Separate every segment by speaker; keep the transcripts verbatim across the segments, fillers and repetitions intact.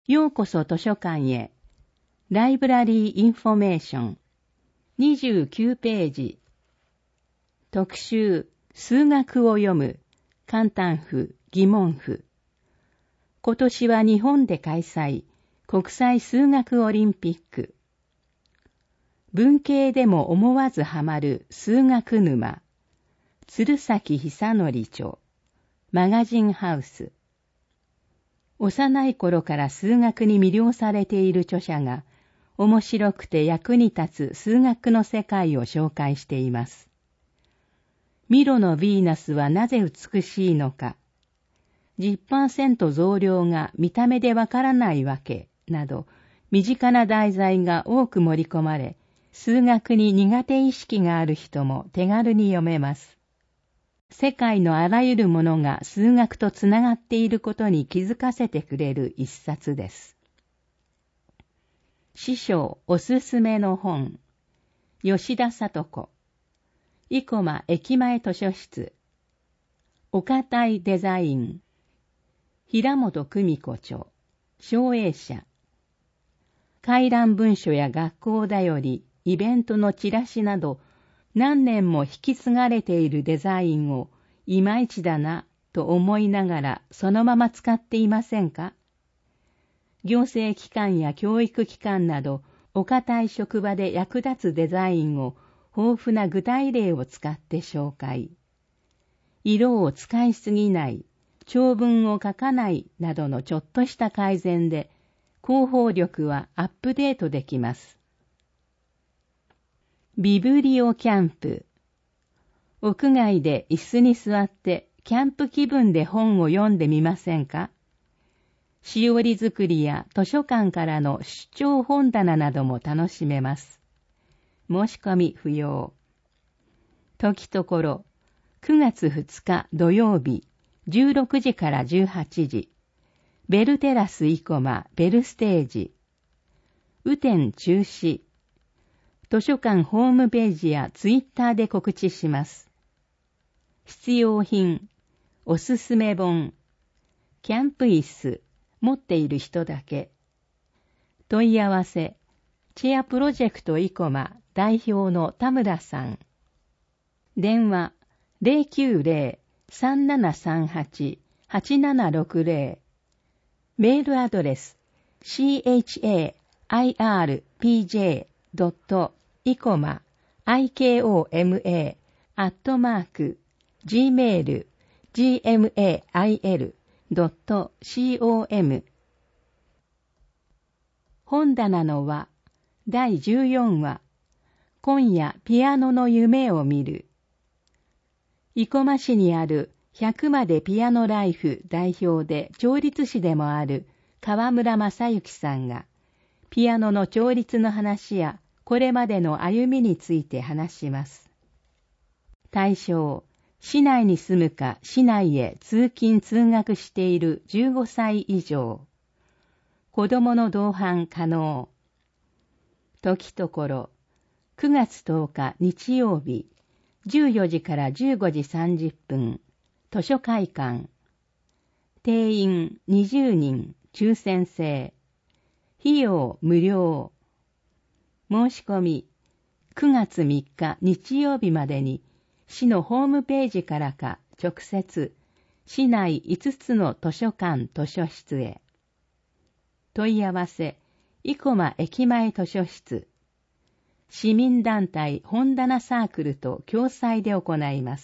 Speaker 1: ようこそ図書館へ。ライブラリーインフォメーション。にじゅうきゅうページ。特集、数学を読む。簡単符、疑問符。今年は日本で開催、国際数学オリンピック。文系でも思わずハマる数学沼。鶴崎久則著。マガジンハウス。幼い頃から数学に魅了されている著者が、面白くて役に立つ数学の世界を紹介しています。ミロのヴィーナスはなぜ美しいのか、じゅっパーセント 増量が見た目でわからないわけ、など、身近な題材が多く盛り込まれ、数学に苦手意識がある人も手軽に読めます。世界のあらゆるものが数学とつながっていることに気づかせてくれる一冊です。師匠おすすめの本。吉田聡子。生駒駅前図書室。岡台デザイン。平本久美子著。小映社。回覧文書や学校だより、イベントのチラシなど、何年も引き継がれているデザインをいまいちだなと思いながらそのまま使っていませんか？行政機関や教育機関などお堅い職場で役立つデザインを豊富な具体例を使って紹介。色を使いすぎない、長文を書かないなどのちょっとした改善で広報力はアップデートできます。ビブリオキャンプ。屋外で椅子に座ってキャンプ気分で本を読んでみませんか？しおり作りや図書館からの出張本棚なども楽しめます。申し込み不要。時ところ、くがつふつか土曜日、じゅうろくじからじゅうはちじ、ベルテラス生駒ベルステージ。雨天中止。図書館ホームページやツイッターで告知します。必要品、おすすめ本、キャンプ椅子、持っている人だけ。問い合わせ、チェアプロジェクト生駒代表の田村さん。電話、ゼロきゅうゼロ さんななさんはち はちななろくゼロ。メールアドレス、シーエイチエーアイアールピージェードットイコマ アイケーオーエムエー アットマーク ジーメール ジーエムエーアイエル ドットコム 本棚の輪だいじゅうよんわ。今夜ピアノの夢を見る。生駒市にあるひゃくまでピアノライフ代表で調律師でもある川村正幸さんがピアノの調律の話やこれまでの歩みについて話します。対象、市内に住むか市内へ通勤通学しているじゅうごさい以上。子供の同伴可能。時ところ、くがつとおか日曜日、じゅうよじからじゅうごじさんじゅっぷん、図書会館。定員にじゅうにん、抽選制。費用無料。申し込み、くがつみっか日曜日までに、市のホームページからか直接、市内いつつの図書館図書室へ。問い合わせ、生駒駅前図書室。市民団体本棚サークルと共催で行います。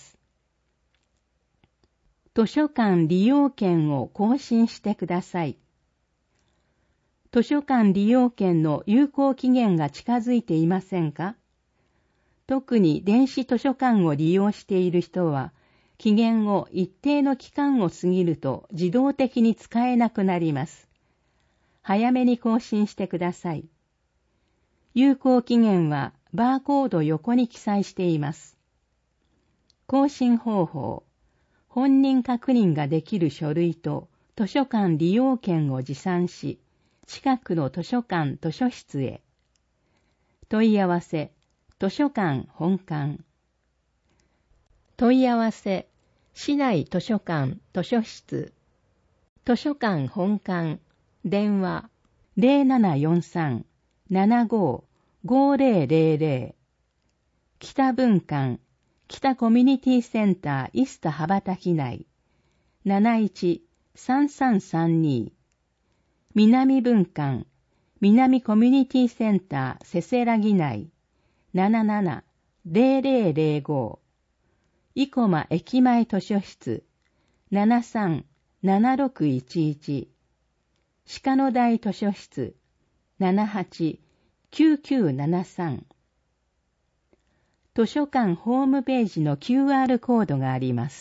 Speaker 1: 図書館利用券を更新してください。図書館利用券の有効期限が近づいていませんか？特に電子図書館を利用している人は、期限を一定の期間を過ぎると自動的に使えなくなります。早めに更新してください。有効期限はバーコード横に記載しています。更新方法、本人確認ができる書類と図書館利用券を持参し、近くの図書館図書室へ。問い合わせ、図書館本館。問い合わせ、市内図書館図書室。図書館本館電話 ゼロななよんさん ななご ごゼロゼロゼロ 北文館北コミュニティセンターイスタ羽ばたき内 なないち さんさんさんに 南文館南コミュニティセンターせせらぎ内 なななな ゼロゼロゼロご 生駒駅前図書室 ななさん ななろくいちいち 鹿野台図書室 ななはち きゅうきゅうななさん 図書館ホームページの キューアール コードがあります。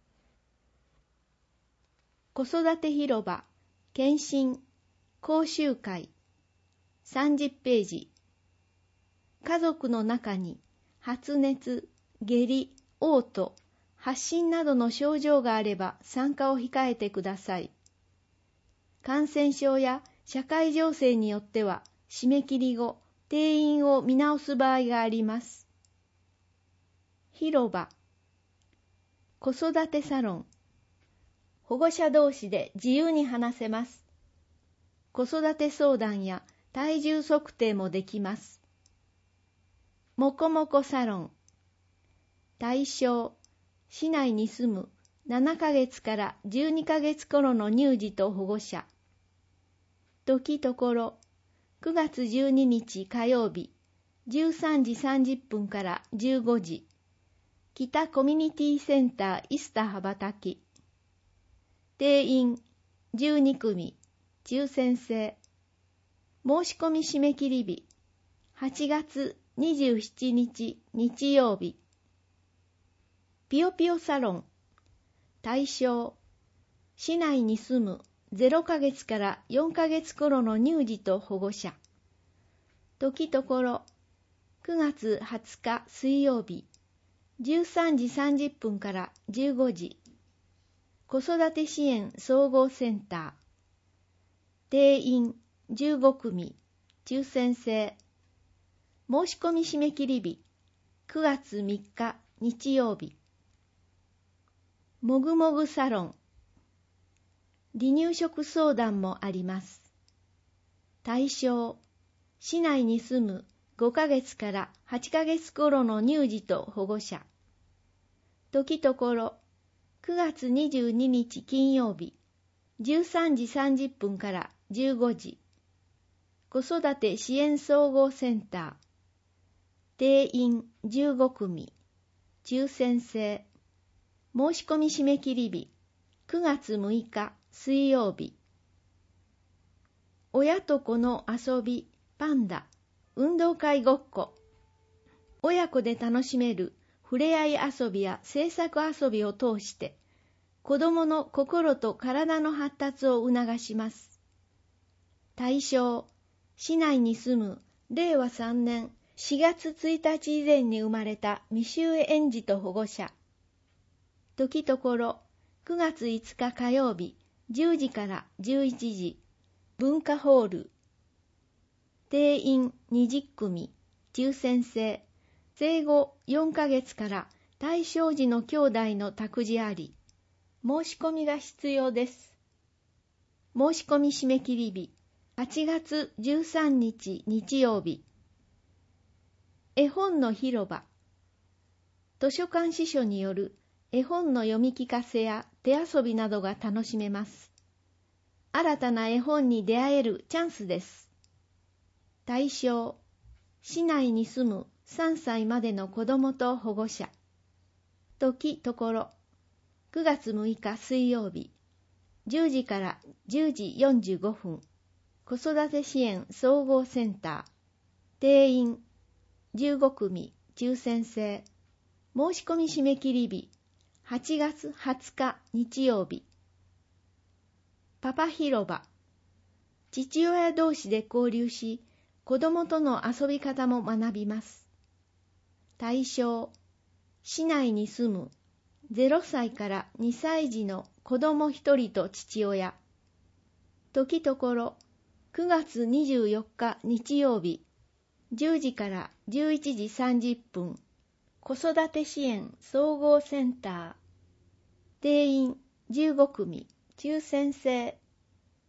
Speaker 2: 子育て広場検診講習会さんじゅっページ。家族の中に発熱、下痢、嘔吐、発疹などの症状があれば参加を控えてください。感染症や社会情勢によっては締め切り後、定員を見直す場合があります。広場子育てサロン保護者同士で自由に話せます。子育て相談や体重測定もできます。もこもこサロン対象市内に住むななかげつからじゅうにかげつ頃の乳児と保護者。時ところくがつじゅうににち火曜日じゅうさんじさんじゅっぷんからじゅうごじ北コミュニティセンターイスタ羽ばたき。定員じゅうにくみ抽選制。申し込み締め切り日はちがつにじゅうしちにち日曜日。ぴよぴよサロン対象市内に住むゼロかげつからよんかげつ頃の乳児と保護者。時ところくがつはつか水曜日じゅうさんじさんじゅっぷんからじゅうごじ子育て支援総合センター。定員じゅうごくみ抽選制。申し込み締め切り日くがつみっか日曜日。もぐもぐサロン離乳食相談もあります。対象市内に住むごかげつからはちかげつ頃の乳児と保護者。時ところくがつにじゅうににち金曜日じゅうさんじさんじゅっぷんからじゅうごじ子育て支援総合センター。定員じゅうごくみ抽選制。申し込み締め切り日くがつむいか水曜日。親と子の遊びパンダ運動会ごっこ。親子で楽しめるふれあい遊びや制作遊びを通して子どもの心と体の発達を促します。対象市内に住むれいわさんねんしがつついたち以前に生まれた未就園児と保護者。時ところくがついつか火曜日じゅうじからじゅういちじ文化ホール。定員にじゅっくみ抽選制。生後よんかげつから対象児の兄弟の託児あり。申し込みが必要です。申し込み締め切り日はちがつじゅうさんにち日曜日。絵本の広場図書館司書による絵本の読み聞かせや手遊びなどが楽しめます。新たな絵本に出会えるチャンスです。対象市内に住むさんさいまでの子どもと保護者。時ところくがつむいか水曜日じゅうじからじゅうじよんじゅうごふん子育て支援総合センター。定員じゅうごくみ抽選制。申し込み締め切り日はちがつはつか日曜日。パパ広場父親同士で交流し子どもとの遊び方も学びます。対象市内に住むゼロさいからにさい児の子どもひとりと父親。時ところくがつにじゅうよっか日曜日じゅうじからじゅういちじさんじゅっぷん子育て支援総合センター。定員じゅうごくみ抽選制。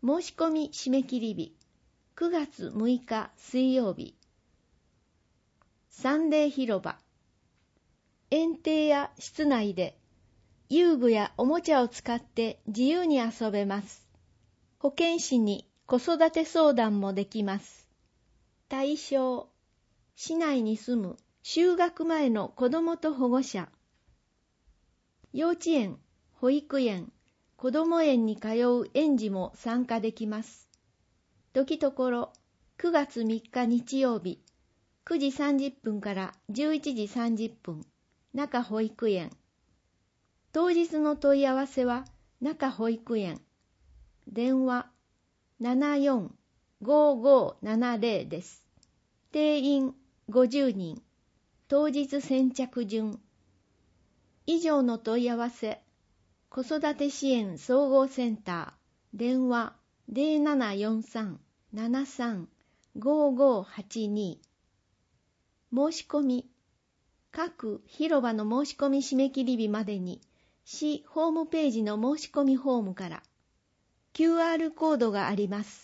Speaker 2: 申し込み締め切り日、くがつむいか水曜日。サンデー広場。園庭や室内で遊具やおもちゃを使って自由に遊べます。保健師に子育て相談もできます。対象、市内に住む就学前の子どもと保護者。幼稚園、保育園、子ども園に通う園児も参加できます。時ところ、くがつみっか日曜日、くじさんじゅっぷんからじゅういちじさんじゅっぷん、中保育園。当日の問い合わせは中保育園。電話ななよんごごななゼロです。定員ごじゅうにん。当日先着順。以上の問い合わせ、子育て支援総合センター、電話ゼロななよんさん ななさん ごごはちに。申し込み、各広場の申し込み締め切り日までに、市ホームページの申し込みフォームから キューアール コードがあります。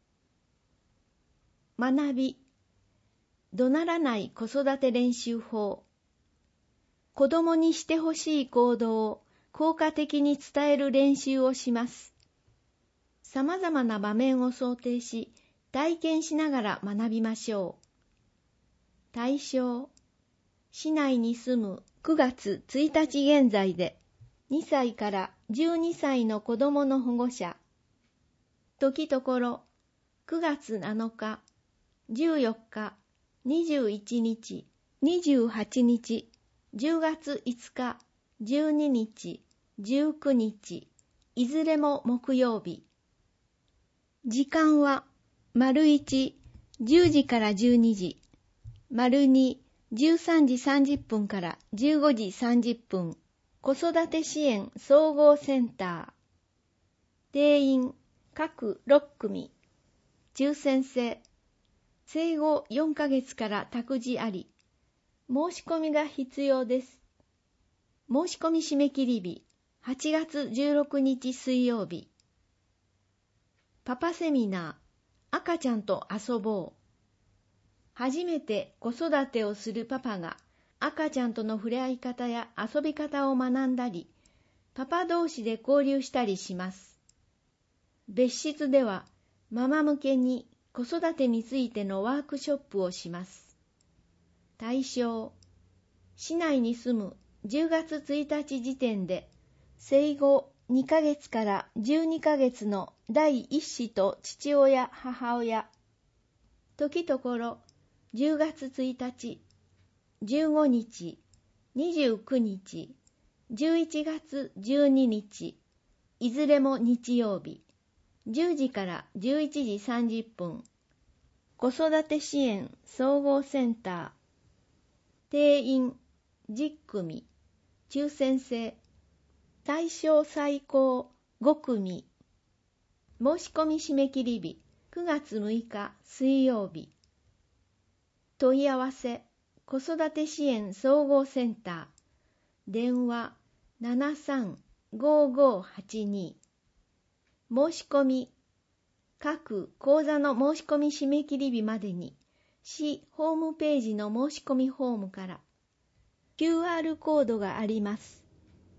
Speaker 2: 学び、怒鳴らない子育て練習法。子供にしてほしい行動を効果的に伝える練習をします。さまざまな場面を想定し、体験しながら学びましょう。対象、市内に住むくがつついたち現在でにさいからじゅうにさいの子供の保護者。時ところ、くがつなのか、じゅうよっか、にじゅういちにち、にじゅうはちにち、じゅうがついつか、じゅうににち、じゅうくにち、いずれも木曜日。時間は、丸いち、じゅうじからじゅうにじ、丸に、じゅうさんじさんじゅっぷんからじゅうごじさんじゅっぷん、子育て支援総合センター。定員、各ろっくみ。抽選制。生後よんかげつから託児あり。申し込みが必要です。申し込み締め切り日、はちがつじゅうろくにち水曜日。パパセミナー、赤ちゃんと遊ぼう。初めて子育てをするパパが赤ちゃんとの触れ合い方や遊び方を学んだり、パパ同士で交流したりします。別室ではママ向けに子育てについてのワークショップをします。対象、市内に住むじゅうがつついたち時点で生後にかげつからじゅうにかげつの第一子と父親母親。時ところじゅうがつついたち、じゅうごにち、にじゅうくにち、じゅういちがつじゅうににち、いずれも日曜日、じゅうじからじゅういちじさんじゅっぷん。子育て支援総合センター。定員じゅっくみ、抽選制。対象最高ごくみ。申し込み締め切り日、くがつむいか水曜日。問い合わせ、子育て支援総合センター。電話ななさん ごごはちに。申し込み、各講座の申し込み締め切り日までに、市ホームページの申し込みフォームから キューアール コードがあります。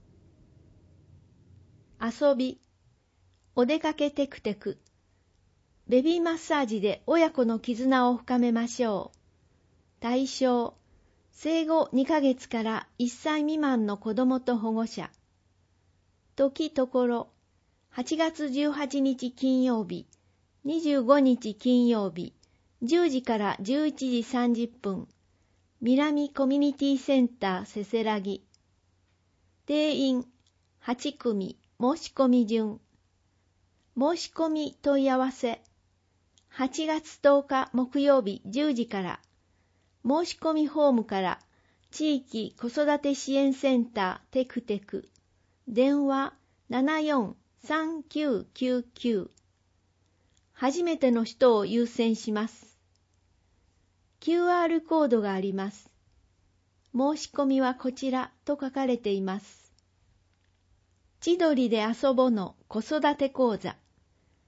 Speaker 2: 遊び、お出かけテクテク。ベビーマッサージで親子の絆を深めましょう。対象、生後にかげつからいっさい未満の子供と保護者。時ところ、はちがつじゅうはちにち金曜日、にじゅうごにち金曜日、じゅうじからじゅういちじさんじゅっぷん、南コミュニティセンターせせらぎ。定員はちくみ、申し込み順。申し込み問い合わせ。はちがつとおか木曜日じゅうじから、申し込みフォームから地域子育て支援センターテクテク。電話ななよんさんきゅうきゅうきゅう。初めての人を優先します。キューアール コードがあります。申し込みはこちらと書かれています。千鳥で遊ぼの子育て講座。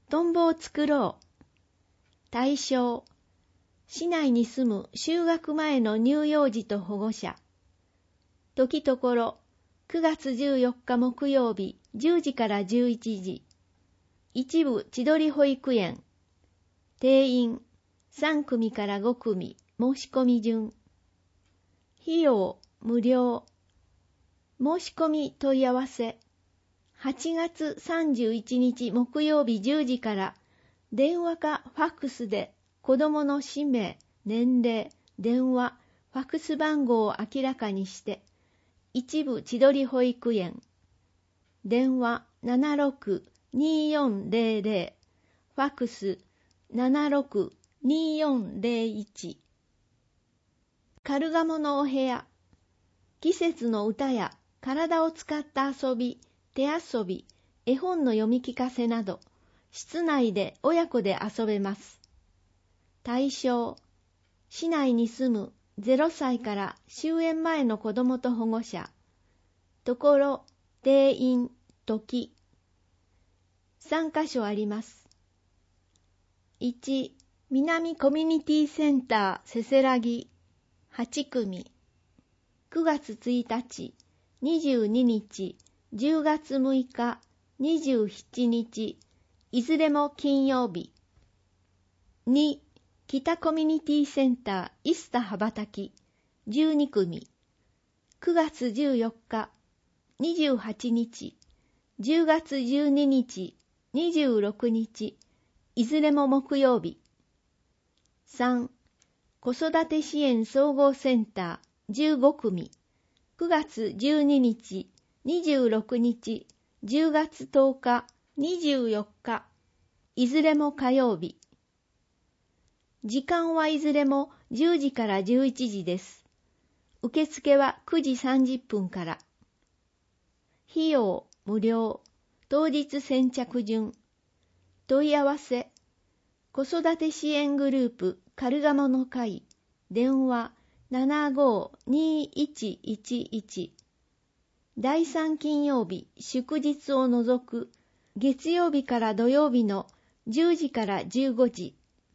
Speaker 2: トンボを作ろう。対象、市内に住む就学前の乳幼児と保護者。時ところ、くがつじゅうよっか木曜日じゅうじからじゅういちじ。一部千鳥保育園。定員さん組からご組、申し込み順。費用無料。申し込み問い合わせ。はちがつさんじゅういちにち木曜日じゅうじから電話かファックスで子どもの氏名、年齢、電話、ファックス番号を明らかにして、一部千鳥保育園、電話 ななろくにーよんぜろぜろ、ファックス ななろくにーよんぜろいち。カルガモのお部屋、季節の歌や体を使った遊び、手遊び、絵本の読み聞かせなど、室内で親子で遊べます。対象、市内に住むゼロさいから終園前の子どもと保護者。ところ、定員、時。さんかしょあります。いち、南コミュニティセンターせせらぎ、はち組。くがつついたち、にじゅうににち、じゅうがつむいか、にじゅうしちにち、いずれも金曜日。に、北コミュニティセンターイスタ羽ばたき、じゅうに組。くがつじゅうよっか、にじゅうはちにち、じゅうがつじゅうににち、にじゅうろくにち、いずれも木曜日。さん、子育て支援総合センターじゅうご組。くがつじゅうににち、にじゅうろくにち、じゅうがつとおか、にじゅうよっか、いずれも火曜日。時間はいずれもじゅうじからじゅういちじです。受付はくじさんじゅっぷんから。費用無料。当日先着順。問い合わせ。子育て支援グループカルガモの会。電話 ななごーにーいちいちいち。だいさん金曜日祝日を除く月曜日から土曜日のじゅうじからじゅうごじ。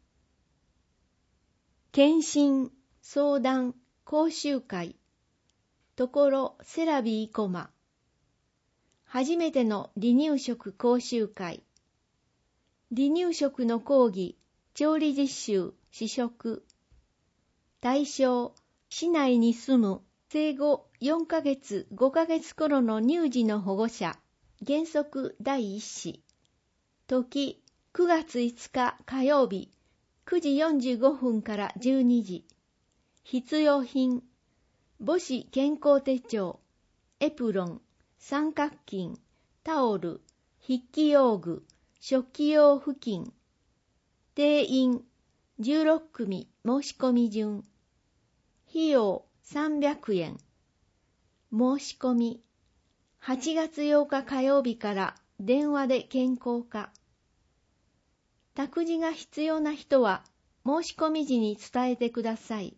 Speaker 2: 検診、相談、講習会。ところセラビーコマ。初めての離乳食講習会。離乳食の講義、調理実習、試食。対象、市内に住む生後よんかげつ、ごかげつ頃の乳児の保護者。原則第一子。時、くがついつか火曜日、くじよんじゅうごふんからじゅうにじ。必要品、母子健康手帳、エプロン、三角巾、タオル、筆記用具、食器用布巾。定員、じゅうろく組申し込み順。費用さんびゃくえん。申し込み、はちがつようか火曜日から電話で健康課。託児が必要な人は申し込み時に伝えてください。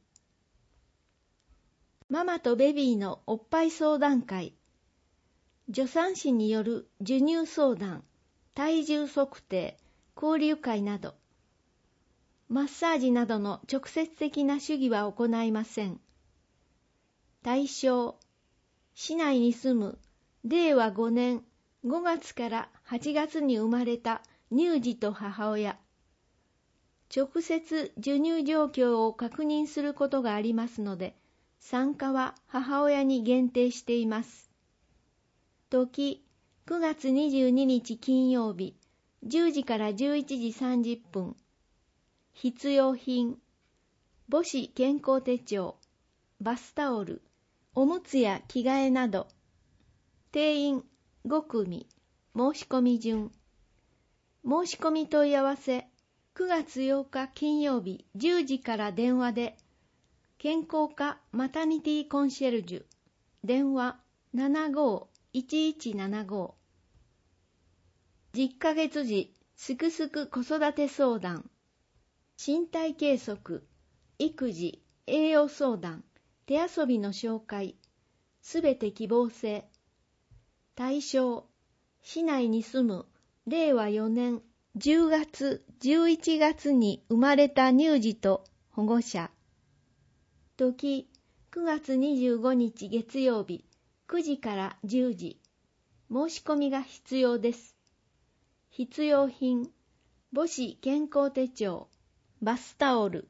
Speaker 2: ママとベビーのおっぱい相談会。助産師による授乳相談、体重測定、交流会など。マッサージなどの直接的な手技は行いません。対象、市内に住むれいわごねんごがつからはちがつに生まれた乳児と母親。直接授乳状況を確認することがありますので、参加は母親に限定しています。時、くがつにじゅうににち金曜日、じゅうじからじゅういちじさんじゅっぷん。必要品、母子健康手帳、バスタオル、おむつや着替えなど。定員ご組、申し込み順。申し込み問い合わせ、くがつようか金曜日じゅうじから電話で、健康課マタニティコンシェルジュ、電話 ななごーいちいちななご。じゅっかげつ時、すくすく子育て相談。身体計測、育児、栄養相談、手遊びの紹介、すべて希望制。対象、市内に住むれいわよねんじゅうがつ、じゅういちがつに生まれた乳児と保護者。時、くがつにじゅうごにち月曜日、くじからじゅうじ。申し込みが必要です。必要品、母子健康手帳、バスタオル。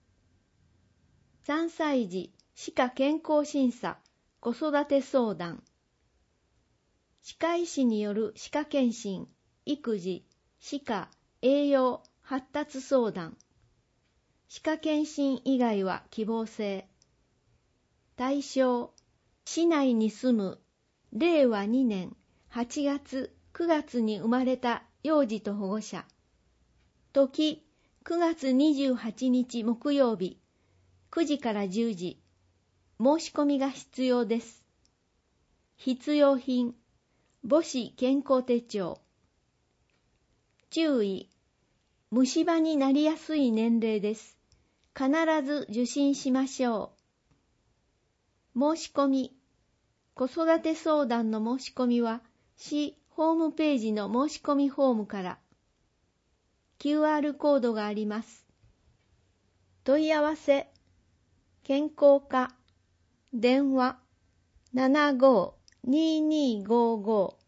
Speaker 2: さんさい児、歯科健康審査、子育て相談。歯科医師による歯科検診、育児、歯科、栄養、発達相談。歯科検診以外は希望制。対象、市内に住む、れいわにねんはちがつ、くがつに生まれた幼児と保護者。時、くがつにじゅうはちにち木曜日、くじからじゅうじ。申し込みが必要です。必要品、母子健康手帳。注意、虫歯になりやすい年齢です。必ず受診しましょう。申し込み、子育て相談の申し込みは、市ホームページの申し込みフォームから、キューアール コードがあります。問い合わせ、健康課、電話、ななごーにーにーごーごー